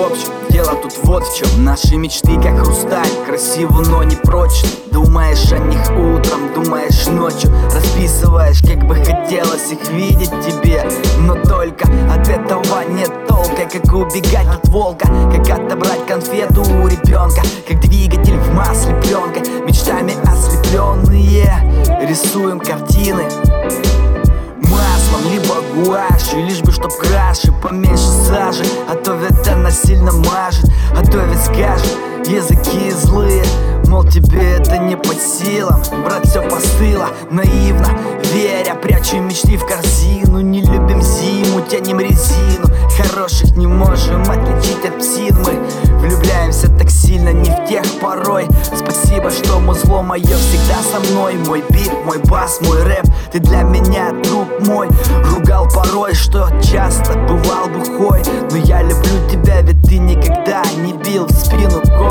В общем, дело тут вот в чем. Наши мечты как хрусталь, красиво, но не прочно. Думаешь о них утром, думаешь ночью, расписываешь, как бы хотелось их видеть тебе. Но только от этого нет толка. Как убегать от волка, как отобрать конфету у ребенка, как двигатель в масле пленка. Мечтами ослепленные рисуем картины маслом, либо гуашью, лишь бы чтоб краше, поменьше сажи. А то ведь она сильно мажет, а то ведь скажет языки злые, мол, тебе это не под силам. Брат, все постыло, наивно веря, прячу мечты в корзину. Не любим зиму, тянем резину, хороших не можем отличить от псин. Мы влюбляемся так сильно, не в тех порой. Спасибо, что музло мое всегда со мной. Мой бит, мой бас, мой рэп, ты для меня друг мой. Ругал порой, что часто бывал бухой, но я люблю тебя, ведь ты никогда не бил в спину кол.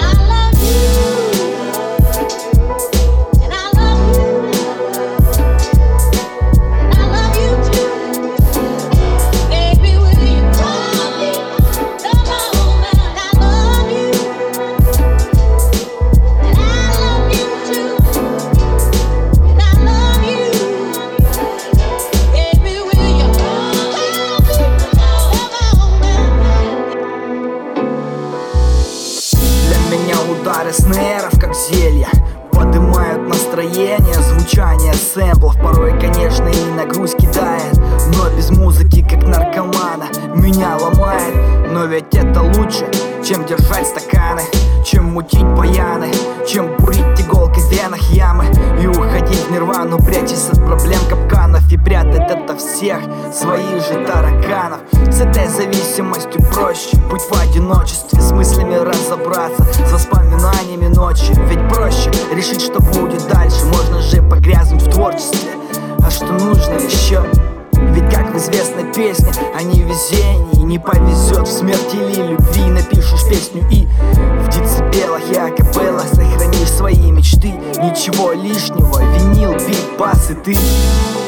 Удары снэров, как зелья, поднимают настроение. Звучание сэмплов порой, конечно, и нагрузки кидает, но без музыки, как наркомана, меня ломает. Но ведь это лучше, чем держать стаканы, чем мутить баяны, чем бурить иголкой в венах ямы и уходить в нирвану, прячась от проблем капканов и прятать ото всех своих же тараканов. С этой зависимостью проще быть в одиночестве, с мыслями разобраться, с воспоминаниями ночи. Ведь проще решить, что будет дальше, можно же погрязнуть в творчестве. А что нужно еще? Ведь как в известной песне о невезении, не повезет в смерти или любви, напишешь песню и в децибелах и акапеллах сохранишь свои мечты. Ничего лишнего, винил, бит, бас и ты.